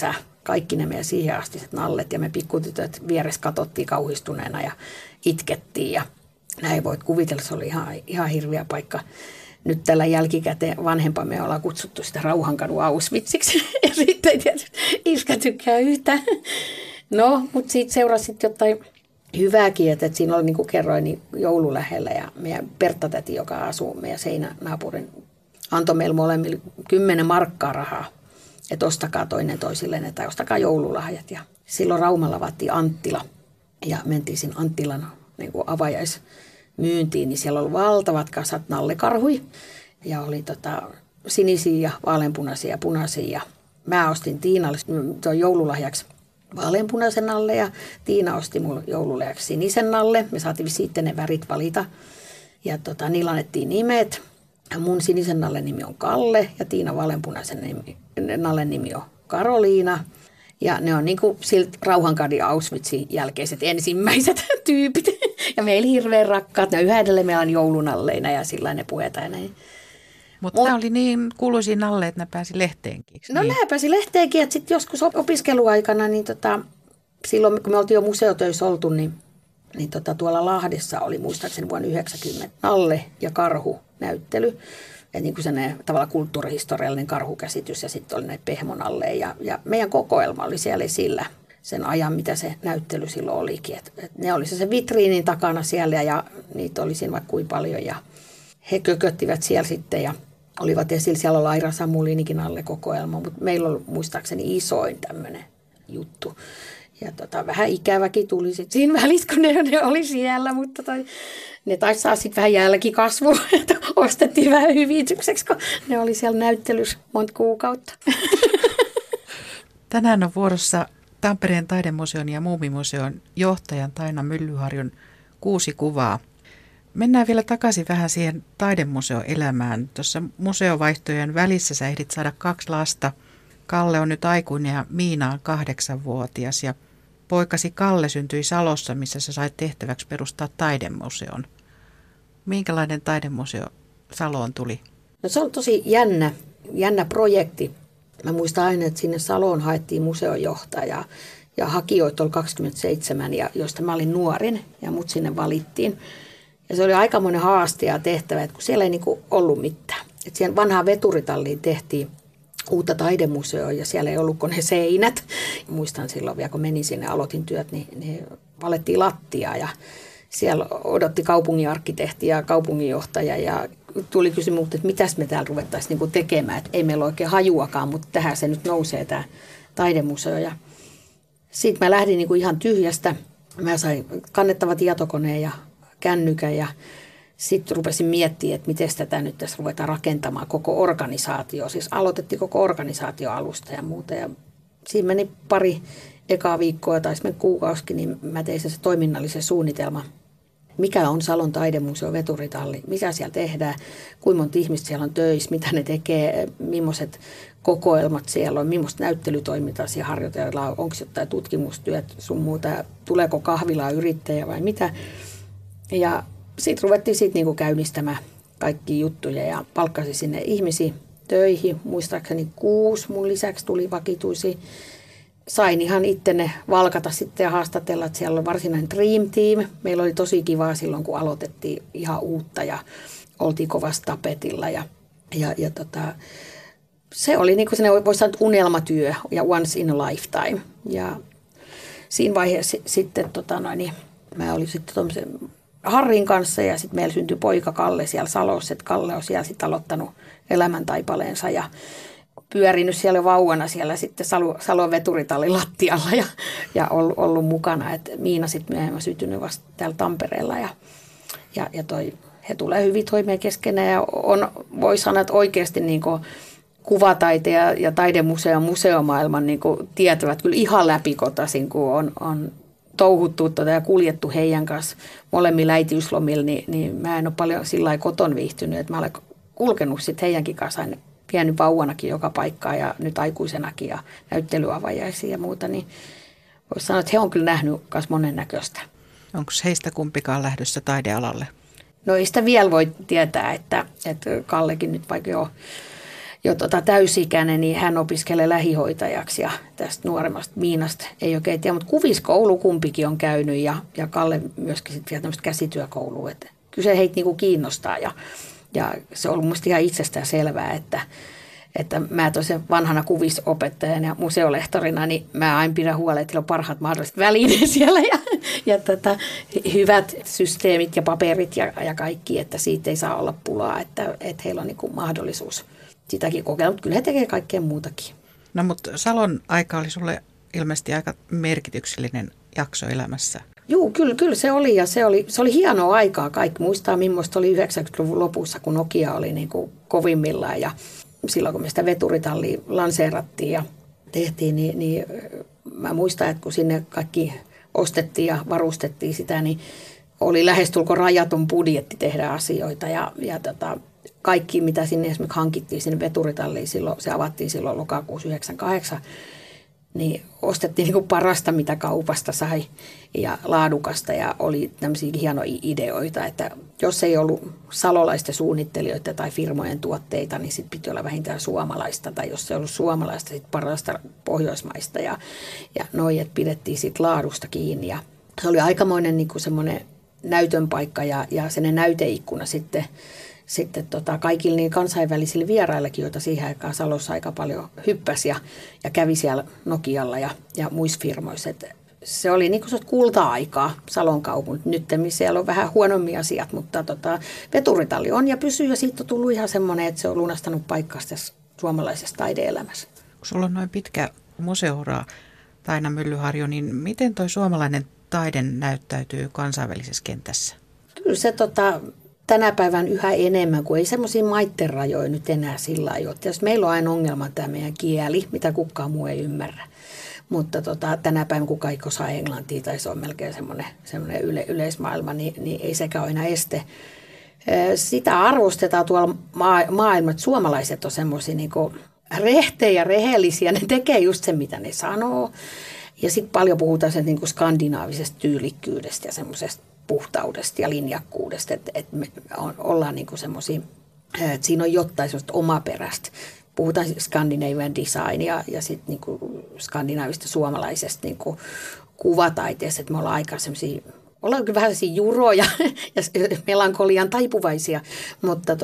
kaikki ne meidän siihen astiset nallet ja me pikkutytöt vieressä katsottiin kauhistuneena ja itkettiin ja näin voit kuvitella, se oli ihan hirveä paikka. Nyt tällä jälkikäteen vanhempamme ollaan kutsuttu sitä Rauhankadun Auschwitziksi ja sitten tietysti iskä tykkää yhtään. No, mutta siitä seurasi jotain hyvääkin, että siinä oli niin kuin kerroin niin joulu lähellä ja meidän Pertta-täti, joka asuu meidän seinänaapurin, antoi meille molemmille 10 markkaa rahaa, että ostakaa toinen toisilleen tai ostakaa joululahjat. Ja silloin Raumalla avattiin Anttila ja mentiin siinä Anttilan niin kuin avajaismyyntiin, niin siellä oli valtavat kasat nallekarhui ja oli sinisiä ja vaaleanpunaisia ja punaisia. Ja mä ostin Tiinalle joululahjaksi vaaleanpunaisen nalle ja Tiina osti mulle joululahjaksi sinisen nalle. Me saatiin sitten ne värit valita ja niillä annettiin nimet. Mun sinisen nallen nimi on Kalle ja Tiina vaaleanpunaisen nallen nimi on Karoliina. Ja ne on niin kuin siltä Rauhankadun Auschwitzin jälkeiset ensimmäiset tyypit. Ja meillä hirveän rakkaat. Ne yhä edelleen meillä on joulunalleina ja sillä ne puetaan. Mutta nämä oli niin kuuluisia nalle, että ne pääsi lehteenkin. No niin? Nämä pääsi lehteenkin. Ja sitten joskus opiskeluaikana, niin silloin kun me oltiin jo museotöissä oltu, niin tuolla Lahdessa oli muistaakseni vuonna 1990 nalle- ja karhu-näyttely. Ja niin kuin sellainen tavallaan kulttuurihistoriallinen karhukäsitys ja sitten oli näitä pehmonalleja. Ja meidän kokoelma oli siellä esillä sen ajan, mitä se näyttely silloin olikin. Et ne oli se vitriinin takana siellä ja niitä oli siinä vaikka kuinka paljon. Ja he kököttivät siellä sitten ja olivat esillä. Siellä oli Aira Samulinikin alle kokoelma, mutta meillä oli muistaakseni isoin tämmöinen juttu. Ja vähän ikäväkin tuli sitten siinä välissä, kun ne oli siellä, mutta ne taisi saa sitten vähän jälkikasvua, että ostettiin vähän hyvitykseksi, kun ne oli siellä näyttelyssä monta kuukautta. Tänään on vuorossa Tampereen taidemuseon ja Muumimuseon johtajan Taina Myllyharjun 6 kuvaa. Mennään vielä takaisin vähän siihen taidemuseon elämään. Tuossa museovaihtojen välissä sä ehdit saada 2 lasta. Kalle on nyt aikuinen ja Miina on 8-vuotias ja poikasi Kalle syntyi Salossa, missä sä sait tehtäväksi perustaa taidemuseon. Minkälainen taidemuseo Saloon tuli? No se on tosi jännä projekti. Mä muistan aina, että sinne Saloon haettiin museojohtajaa ja hakijoita oli 27, joista mä olin nuorin ja mut sinne valittiin. Ja se oli aikamoinen haaste ja tehtävä, että kun siellä ei niinku ollut mitään. Että siihen vanhaan veturitalliin tehtiin uutta taidemuseoa ja siellä ei ollut kuin ne seinät. Muistan silloin vielä, kun menin sinne, aloitin työt, niin valettiin lattiaa ja siellä odotti kaupunginarkkitehti ja kaupunginjohtaja ja tuli kysymys, että mitäs me täällä ruvettaisiin niinku tekemään. Että ei meillä ole oikein hajuakaan, mutta tähän se nyt nousee tämä taidemuseo. Ja sitten mä lähdin niinku ihan tyhjästä. Mä sain kannettava tietokoneen ja kännykän ja sitten rupesin miettimään, että miten tätä nyt tässä ruvetaan rakentamaan koko organisaatio. Siis aloitettiin koko organisaatio alusta ja muuta. Ja siinä meni pari ekaa viikkoa tai sitten kuukausikin, niin mä tein se toiminnallisen suunnitelman. Mikä on Salon taidemuseo veturitalli? Mitä siellä tehdään? Kuinka monta ihmistä siellä on töissä? Mitä ne tekee? Millaiset kokoelmat siellä on? Millaista näyttelytoimintaa siellä harjoitellaan? Onko jotain tutkimustyöt sun muuta? Tuleeko kahvilaa yrittäjä vai mitä? Ja sitten ruvettiin niinku käynnistämään kaikki juttuja ja palkkasi sinne ihmisiä töihin. Muistaakseni 6 mun lisäksi tuli vakituisia. Sain ihan ittene valkata sitten ja haastatella, että siellä oli varsinainen Dream Team. Meillä oli tosi kivaa silloin, kun aloitettiin ihan uutta ja oltiin kovasti tapetilla. Se oli niin kuin sellainen, voisi sanoa, unelmatyö ja once in a lifetime. Ja siinä vaiheessa sitten mä olin sitten tuommoisen Harrin kanssa ja sitten meillä syntyi poika Kalle siellä Salossa, että Kalle on siellä sitten aloittanut elämäntaipaleensa ja pyörinyt siellä vauvana siellä sitten Salon veturitallin lattialla ja ollut mukana. Et Miina sitten myöhemmin sytynyt vasta täällä Tampereella ja he tulee hyvin toimeen keskenään ja voi sanoa, että oikeasti niinku kuvataiteen ja taidemuseon museomaailman niinku tietävät kyllä ihan läpikotaisin, kun on touhuttu ja kuljettu heidän kanssa molemmilla äitiyslomilla, niin mä en ole paljon sillä lailla koton viihtynyt, että mä olen kulkenut sitten heidänkin kanssa aina pieni vauvanakin joka paikkaan ja nyt aikuisenakin ja näyttelyavajaisia ja muuta, niin voisi sanoa, että he on kyllä nähnyt myös monennäköistä. Onko heistä kumpikaan lähdössä taidealalle? No ei sitä vielä voi tietää, että Kallekin nyt vaikka jo täysikäinen, niin hän opiskelee lähihoitajaksi ja tästä nuoremmasta Miinasta ei oikein tiedä, mutta kuviskoulu kumpikin on käynyt ja Kalle myöskin sitten vielä tämmöistä käsityökoulua, että kyllä se heitä niinku kiinnostaa ja se on ollut musta ihan itsestään selvää, että mä tosiaan vanhana kuvisopettajana ja museolehtorina, niin mä aina pidän huolen, että on parhaat mahdolliset välineet siellä ja hyvät systeemit ja paperit ja kaikki, että siitä ei saa olla pulaa, että heillä on niinku mahdollisuus sitäkin kokeilla, mutta kyllä he tekee kaikkea muutakin. No mutta Salon aika oli sulle ilmeisesti aika merkityksellinen jakso elämässä. Joo, kyllä se oli ja se oli hienoa aikaa. Kaikki muistaa, millaista oli 90-luvun lopussa, kun Nokia oli niin kuin kovimmillaan ja silloin kun me sitä veturitallia lanseerattiin ja tehtiin, niin mä muistan, että kun sinne kaikki ostettiin ja varustettiin sitä, niin oli lähestulkoon rajaton budjetti tehdä asioita ja kaikki, mitä sinne esimerkiksi hankittiin sinne veturitalliin, se avattiin silloin lokakuussa 1998, niin ostettiin niin kuin parasta, mitä kaupasta sai ja laadukasta ja oli tämmöisiä hienoja ideoita, että jos ei ollut salolaisten suunnittelijoita tai firmojen tuotteita, niin sitten piti olla vähintään suomalaista tai jos ei ollut suomalaista, sitten parasta pohjoismaista ja noi, että pidettiin sitten laadusta kiinni ja se oli aikamoinen niin kuin semmoinen näytön paikka ja sellainen näyteikkuna sitten kaikille niin kansainvälisille vieraillekin, joita siihen aikaan Salossa aika paljon hyppäsi ja kävi siellä Nokialla ja muissa firmoissa. Et se oli niin kuin kulta-aikaa Salon kaupungin. Nyt siellä on vähän huonommin asiat, mutta veturitalli on ja pysyy ja siitä on tullut ihan semmoinen, että se on lunastanut paikkaa tässä suomalaisessa taide-elämässä. Kun sulla on noin pitkä museoura, Taina Myllyharju, niin miten toi suomalainen taide näyttäytyy kansainvälisessä kentässä? Kyllä se tänä päivän yhä enemmän, kun ei semmoisia maitten rajoja nyt enää sillä lailla. Tietysti meillä on aina ongelma tämä meidän kieli, mitä kukaan muu ei ymmärrä. Mutta tänä päivänä, kun kaikki osaa englantia tai se on melkein semmoinen yleismaailma, niin ei sekään ole enää este. Sitä arvostetaan tuolla maailmassa, että suomalaiset on semmoisia niin rehtejä ja rehellisiä. Ne tekee just sen, mitä ne sanoo. Ja sitten paljon puhutaan sen niin skandinaavisesta tyylikkyydestä ja semmoisesta puhtaudesta ja linjakkuudesta, että me ollaan niin semmoisia, että siinä on jotain semmoista omaperäistä. Puhutaan Scandinavian design ja sitten niin skandinaavista suomalaisesta niin kuvataiteesta, että me ollaan aika semmoisia, ollaan kyllä vähän sellaisia juroja ja melankolian taipuvaisia, mutta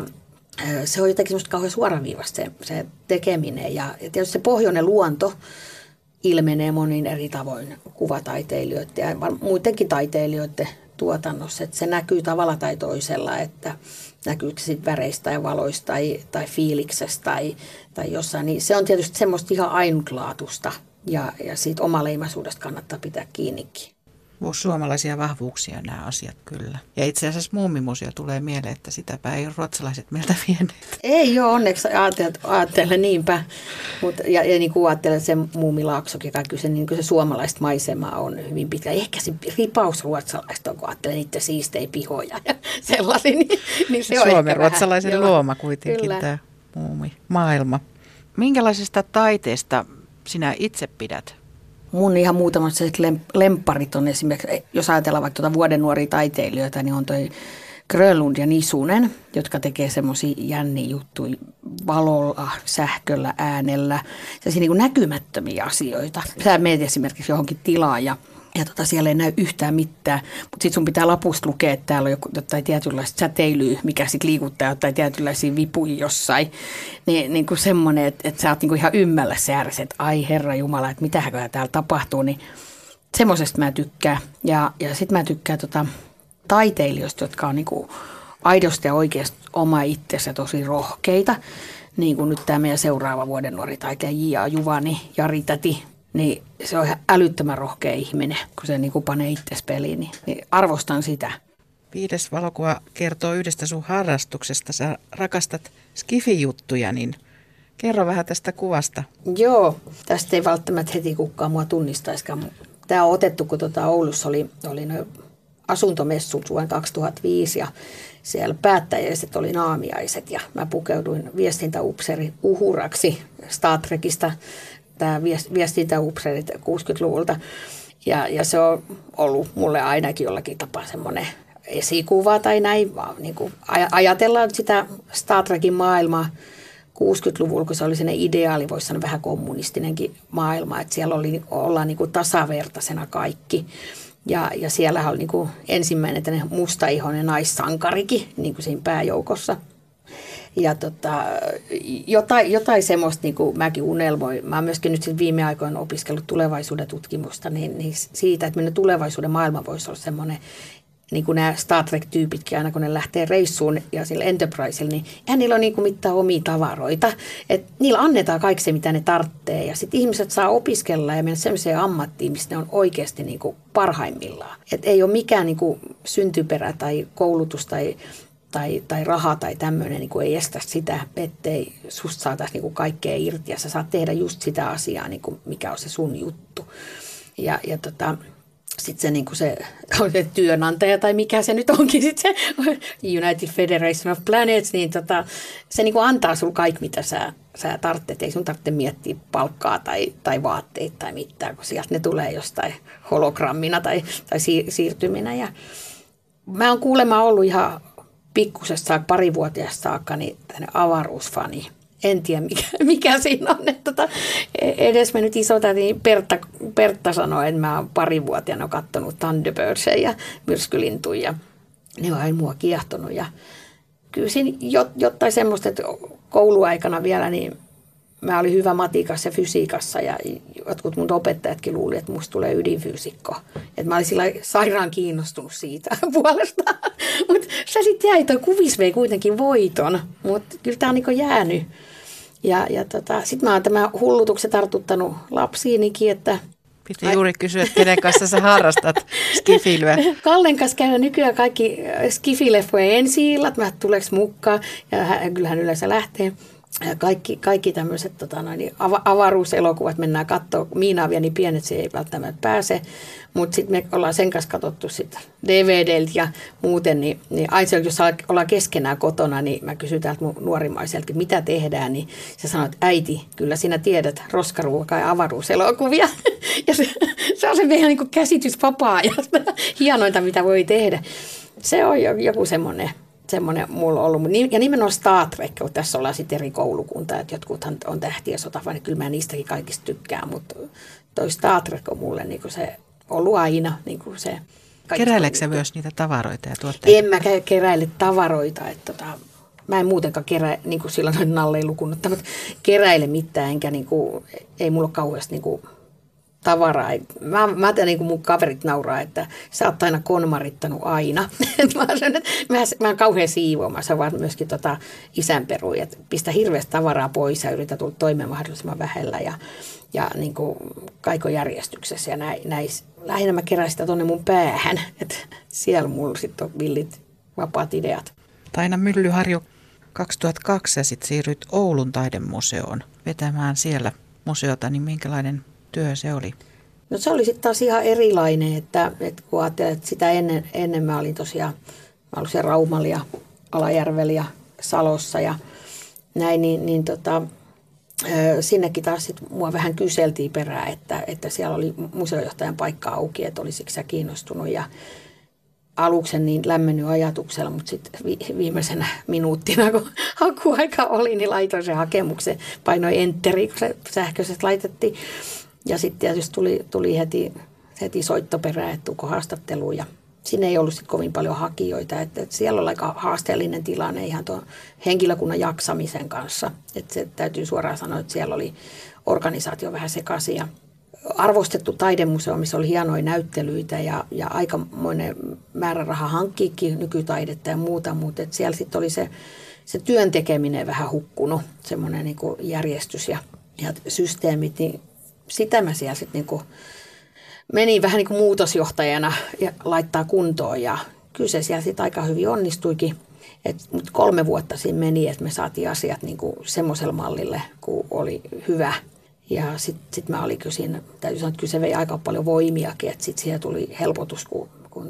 se on jotenkin semmoista kauhean suoraviivasta se tekeminen ja tietysti se pohjoinen luonto ilmenee monin eri tavoin kuvataiteilijoiden ja muidenkin taiteilijoiden tuotannossa. Että se näkyy tavalla tai toisella, että näkyykö se sitten väreistä ja valoista tai fiiliksestä tai jossain. Niin se on tietysti semmoista ihan ainutlaatusta ja siitä omaleimaisuudesta kannattaa pitää kiinnikin. Suomalaisia vahvuuksia nämä asiat kyllä. Ja itse asiassa Muumimuseo tulee mieleen, että sitäpä ei ruotsalaiset meiltä vieneet. Ei ole onneksi ajattele niinpä. Ja niin kuin ajattelen, että se Muumilaaksokin, kyllä se, niin kuin se suomalaista maisemaa on hyvin pitkä. Ehkä se ripaus ruotsalaista on, kun ajattelen niitä siistejä pihoja ja sellaisia. Niin se on Suomen ruotsalaisen luoma kuitenkin kyllä. Tämä muumimaailma. Minkälaisesta taiteesta sinä itse pidät? Mun ihan muutamat lempparit on esimerkiksi, jos ajatellaan vaikka vuoden nuoria taiteilijoita, niin on toi Grönlund ja Nisunen, jotka tekee semmoisia jänniä juttuja valolla, sähköllä, äänellä, sellaisia niin kuin näkymättömiä asioita. Sä menet esimerkiksi johonkin tilaan ja siellä ei näy yhtään mitään, mutta sitten sun pitää lapusta lukea, että täällä on jotain tietynlaista säteilyä, mikä sitten liikuttaa jotain tietynlaisia vipuja jossain. Niin kuin semmoinen, että sä oot niin kuin ihan ymmällä säärässä, että ai herra jumala, että mitähän täällä tapahtuu. Niin semmoisesta mä tykkään. Ja sitten mä tykkään taiteilijoista, jotka on niin kuin aidosti ja oikeasti oma itsensä tosi rohkeita. Niin kuin nyt tämä meidän seuraava vuoden nuori taiteilija J.A. Juvani, Jari Täti. Niin se on ihan älyttömän rohkea ihminen, kun se niin kuin panee itses peliin, niin arvostan sitä. 5. valokuva kertoo yhdestä sun harrastuksesta. Sä rakastat skifijuttuja, niin kerro vähän tästä kuvasta. Joo, tästä ei välttämättä heti kukaan mua tunnistaisikaan. Tämä on otettu, kun Oulussa oli ne asuntomessut vuonna 2005 ja siellä päättäjäiset oli naamiaiset ja mä pukeuduin viestintäupseerin uhuraksi Star Trekista. Tämä viestintäupseerit 60-luvulta. Ja se on ollut mulle ainakin jollakin tapaa semmoinen esikuva tai näin. Niin kuin ajatellaan sitä Star Trekin maailmaa 60-luvulla, kun se oli sellainen ideaali, voisi sanoa vähän kommunistinenkin maailma, että siellä ollaan niin kuin tasavertaisena kaikki. Ja siellä oli niin kuin ensimmäinen mustaihoinen naissankarikin niin kuin siinä pääjoukossa. Ja jotain semmoista niin kuin mäkin unelmoin. Mä oon myöskin nyt viime aikoina opiskellut tulevaisuuden tutkimusta, niin siitä, että meidän tulevaisuuden maailma voisi olla semmoinen, niin kuin nämä Star Trek-tyypitkin aina, kun ne lähtee reissuun ja sillä Enterprisella, niin eihän niillä ole niin kuin mitään omia tavaroita. Et niillä annetaan kaikki se, mitä ne tarvitsee. Ja sitten ihmiset saa opiskella ja mennä sellaiseen ammattiin, missä ne on oikeasti niin kuin parhaimmillaan. Et ei ole mikään niin kuin syntyperä tai koulutus tai raha tai tämmöinen niin kuin ei estä sitä, ettei susta saataisiin niin kuin kaikkea irti. Ja sä saat tehdä just sitä asiaa, niin kuin mikä on se sun juttu. Sitten se, niin se työnantaja tai mikä se nyt onkin, sit se United Federation of Planets, niin se niin antaa sinulle kaikki, mitä sä tarvitset. Ei sun tarvitse miettiä palkkaa tai vaatteita tai mitään, kun sieltä ne tulee jostain hologrammina tai siirtyminä. Ja mä oon kuulemma ollut ihan pikkusesta parivuotiaasta saakka niin avaruusfani. En tiedä, mikä siinä on. Edes me nyt isotäti Pertta sanoi, että mä oon parivuotiaana katsonut Thunderbirdsia ja myrskylintuja. Ja ne on aina mua kiehtonut. Ja kyllä siinä jotain semmoista, että kouluaikana vielä, niin mä olin hyvä matikassa ja fysiikassa. Ja jotkut mun opettajatkin luuli, että musta tulee ydinfyysikko. Että mä olin sillä sairaan kiinnostunut siitä puolestaan. Mutta se sitten jäi, toi kuvis vei kuitenkin voiton. Mutta kyllä tää on niinku jäänyt. Ja sitten mä oon tämän hullutuksen tartuttanut lapsiinikin, että... Piti juuri kysyä, että kenen kanssa sä harrastat skifilyä. Kallen kanssa käydään nykyään kaikki skifileffojen ensi-illat, mä tuleeko mukaan, ja kyllähän yleensä lähtee. Kaikki tämmöiset avaruuselokuvat mennään katsoa. Miina on vielä niin pienet, se ei välttämättä pääse. Mutta sitten me ollaan sen kanssa katsottu sit DVDltä ja muuten. Niin aina jos ollaan keskenään kotona, niin mä kysyn täältä mun nuorimaiselta, mitä tehdään. Niin se sanoo, että äiti, kyllä sinä tiedät roskaruokaa ja avaruuselokuvia. Ja se on se meidän niin kuin käsitys vapaa-ajasta. Hienointa, mitä voi tehdä. Se on joku semmoinen mulla on ollut. Ja nimenomaan Star Trek, kun tässä ollaan sitten eri koulukuntaa, että jotkuthan on Tähtien sota, vaan kyllä mä niistäkin kaikista tykkään, mutta toi Star Trek on mulle niin kuin se ollut aina niin kuin se. Keräiletkö sä myös niitä tavaroita ja tuotteita? En mä keräile tavaroita, että mä en muutenkaan niin kuin silloin Nalle lukunut, mutta keräile mitään, enkä niin kuin, ei mulla ole kauheasti niin kuin tavaraa. Mä niin kuin mun kaverit nauraa, että sä oot aina konmarittanut aina. Mä oon kauhean siivoamassa, vaan myöskin isänperuja, että pistä hirveästi tavaraa pois ja yritä tulla toimeen mahdollisimman vähellä ja niin kuin kaikon järjestyksessä ja näissä. Lähinnä mä kerään sitä tonne mun päähän, että siellä mulla sitten on villit vapaat ideat. Taina Myllyharju, 2002 ja sitten siirryt Oulun taidemuseoon vetämään siellä museota, niin minkälainen työ se oli? No se oli sitten taas ihan erilainen, että kun ajattelin, että sitä ennen mä olin tosiaan, mä olin siellä Raumalla ja Alajärvellä ja Salossa ja näin, niin sinnekin taas sit mua vähän kyseltiin perään, että siellä oli museojohtajan paikka auki, että olisiko sä kiinnostunut ja aluksen niin lämmennyt ajatuksella, mutta sitten viimeisenä minuuttina, kun hakuaika oli, niin laitoin sen hakemuksen, painoin enteri, kun se sähköisesti laitettiin. Ja sitten tietysti tuli heti soittoperään, että tuliko haastatteluun ja sinne ei ollut sit kovin paljon hakijoita. Että siellä oli aika haasteellinen tilanne ihan tuon henkilökunnan jaksamisen kanssa. Että se täytyy suoraan sanoa, että siellä oli organisaatio vähän sekaisin ja arvostettu taidemuseo, missä oli hienoja näyttelyitä ja aikamoinen määräraha hankkiikin nykytaidetta ja muuta, mutta siellä sitten oli se työn tekeminen vähän hukkunut, semmoinen niin kuin järjestys ja systeemit, niin sitä mä siellä sitten niin kuin menin vähän niin kuin muutosjohtajana ja laittaa kuntoon ja kyllä se siellä sitten aika hyvin onnistuikin. Mutta 3 vuotta siinä meni, että me saatiin asiat niin kuin semmoiselle mallille, kun oli hyvä. Ja sitten mä olin kyllä siinä, täytyy sanoa, että kyllä se vei aika paljon voimiakin, että sitten siihen tuli helpotus, kun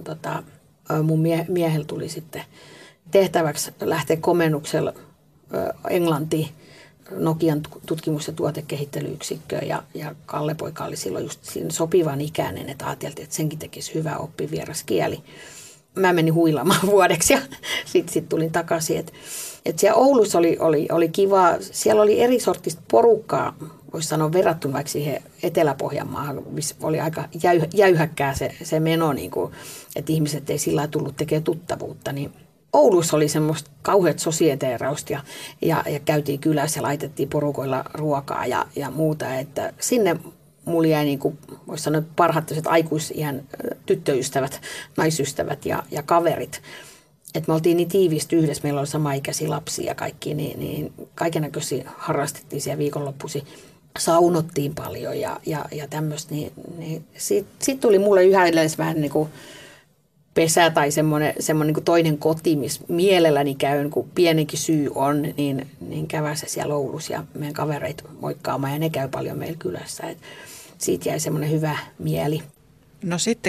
mun miehellä tuli sitten tehtäväksi lähteä komennuksella Englantiin Nokian tutkimus- ja tuotekehittelyyksikköön ja Kalle-poika oli silloin just siinä sopivan ikäinen, että ajateltiin, että senkin tekisi hyvä oppivieras kieli. mä menin huilaamaan vuodeksi ja sitten tulin takaisin. Et siellä Oulussa oli kiva. Siellä oli eri sortista porukkaa, voisi sanoa verrattuna vaikka siihen Etelä-Pohjanmaahan, missä oli aika jäyhäkkää se meno, niin kuin, että ihmiset ei sillä lailla tullut tekemään tuttavuutta. Niin Oulussa oli semmoista kauheat sosieteerausta ja käytiin kylässä ja laitettiin porukoilla ruokaa ja muuta. Että sinne mulla jäi, niin kuin, voisi sanoa, parhaat aikuisiän tyttöystävät, naisystävät ja kaverit. Että me oltiin niin tiivisti yhdessä, meillä oli samaikäisiä lapsia ja kaikki, niin kaikennäköisiä harrastettiin siellä viikonloppuisin. Saunottiin paljon ja tämmöistä, niin siitä tuli mulle yhä edelleen vähän niin kuin pesä tai semmoinen niin kuin toinen koti, missä mielelläni käyn, kun pienenkin syy on, niin kävässä siellä Oulussa ja meidän kavereita moikkaamaan ja ne käy paljon meillä kylässä. Et siitä jäi semmoinen hyvä mieli. No sitten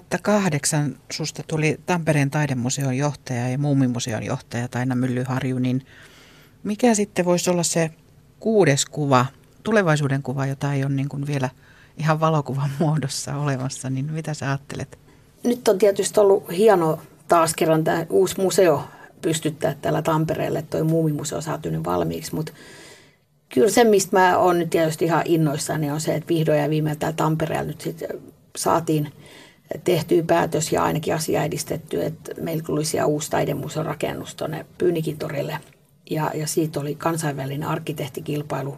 2008 susta tuli Tampereen taidemuseon johtaja ja Muumimuseon johtaja Taina Myllyharju, niin mikä sitten voisi olla se 6. kuva, tulevaisuuden kuva, jota ei ole niin kuin vielä ihan valokuvan muodossa olemassa, niin mitä sä ajattelet? Nyt on tietysti ollut hieno taas kerran tämä uusi museo pystyttää täällä Tampereelle, että toi Muumimuseo saatu nyt valmiiksi, mutta kyllä se, mistä mä oon nyt tietysti ihan innoissani, on se, että vihdoin ja viimein täällä Tampereella nyt sitten saatiin tehtyä päätös ja ainakin asia edistetty, että meillä tuli siellä uusi taidemuseon rakennus tuonne Pyynikintorille ja siitä oli kansainvälinen arkkitehtikilpailu.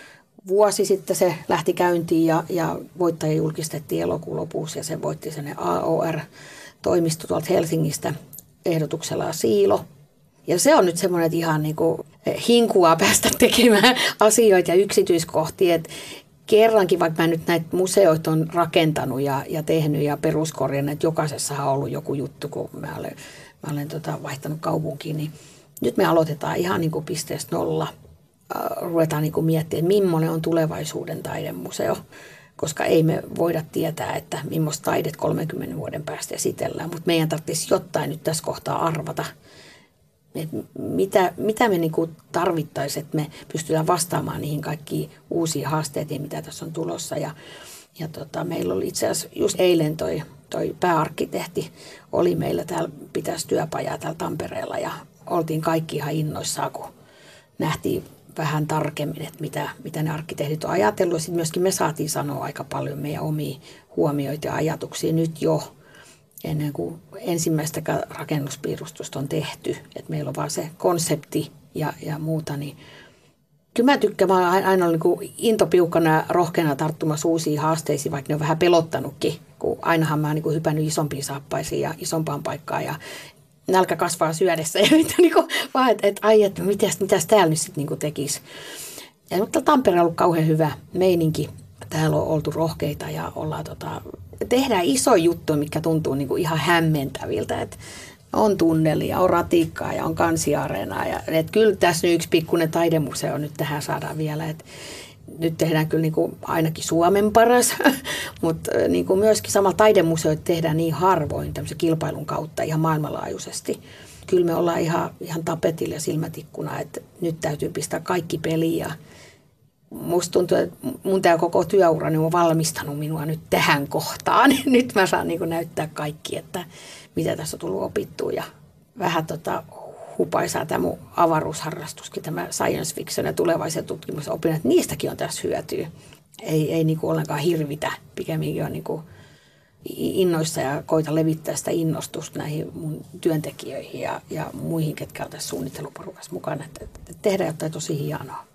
Vuosi sitten se lähti käyntiin ja voittaja julkistettiin elokuun lopussa ja se voitti sen AOR-toimisto tuolta Helsingistä ehdotuksella Siilo. Ja se on nyt semmoinen, että ihan niin kuin hinkua päästä tekemään asioita ja yksityiskohtia, että kerrankin, vaikka mä nyt näitä museoita on rakentanut ja tehnyt ja peruskorjannut, että jokaisessahan on ollut joku juttu, kun mä olen vaihtanut kaupunkiin, niin nyt me aloitetaan ihan niin kuin pisteestä 0. Ruvetaan niin kuin miettimään, että millainen on tulevaisuuden taidemuseo, koska ei me voida tietää, että millaista taidet 30 vuoden päästä esitellään, mutta meidän tarvitsisi jotain nyt tässä kohtaa arvata, että mitä me niin kuin tarvittaisiin, että me pystytään vastaamaan niihin kaikkiin uusiin haasteisiin, mitä tässä on tulossa. Ja meillä oli itse asiassa just eilen toi pääarkkitehti oli meillä täällä, pitäisi työpajaa täällä Tampereella ja oltiin kaikki ihan innoissaan, kun nähtiin vähän tarkemmin, että mitä ne arkkitehdit on ajatellut. Ja sitten myöskin me saatiin sanoa aika paljon meidän omia huomioita ja ajatuksia nyt jo, ennen kuin ensimmäistä rakennuspiirustusta on tehty. Että meillä on vaan se konsepti ja muuta. Niin kyllä mä tykkään, mä olen aina ollut niin intopiukkana ja rohkeana tarttumassa uusiin haasteisiin, vaikka ne on vähän pelottanutkin. Kun ainahan mä oon niin hypännyt isompiin saappaisiin ja isompaan paikkaan ja nälkä kasvaa syödessä ja niin vaan, että mitäs täällä nyt sitten niin tekisi. Ja mutta Tampereella on ollut kauhean hyvä meininki. Täällä on oltu rohkeita ja ollaan tehdään iso juttu, mikä tuntuu niin ihan hämmentäviltä. Että on tunnelia, on ratikkaa ja on kansiareenaa. Ja että kyllä tässä nyt yksi pikkuinen taidemuseo nyt tähän saadaan vielä. Että nyt tehdään kyllä niin kuin ainakin Suomen paras, mutta niin kuin myöskin samalla taidemuseoita tehdään niin harvoin tämmöisen kilpailun kautta ihan maailmanlaajuisesti. Kyllä me ollaan ihan tapetilla ja silmätikkuna, että nyt täytyy pistää kaikki peliin ja musta tuntuu, että mun tämä koko työurani on valmistanut minua nyt tähän kohtaan. Nyt mä saan niin kuin näyttää kaikki, että mitä tässä on tullut opittua ja vähän hupaisaa tämä mun avaruusharrastuskin, tämä science fiction ja tulevaisen tutkimuksen opinnot, niistäkin on tässä hyötyä. Ei niin kuin ollenkaan hirvitä, pikemminkin on niin kuin innoissa ja koita levittää sitä innostusta näihin mun työntekijöihin ja muihin, ketkä on tässä suunnitteluporukassa mukana. Että tehdään jotain tosi hienoa.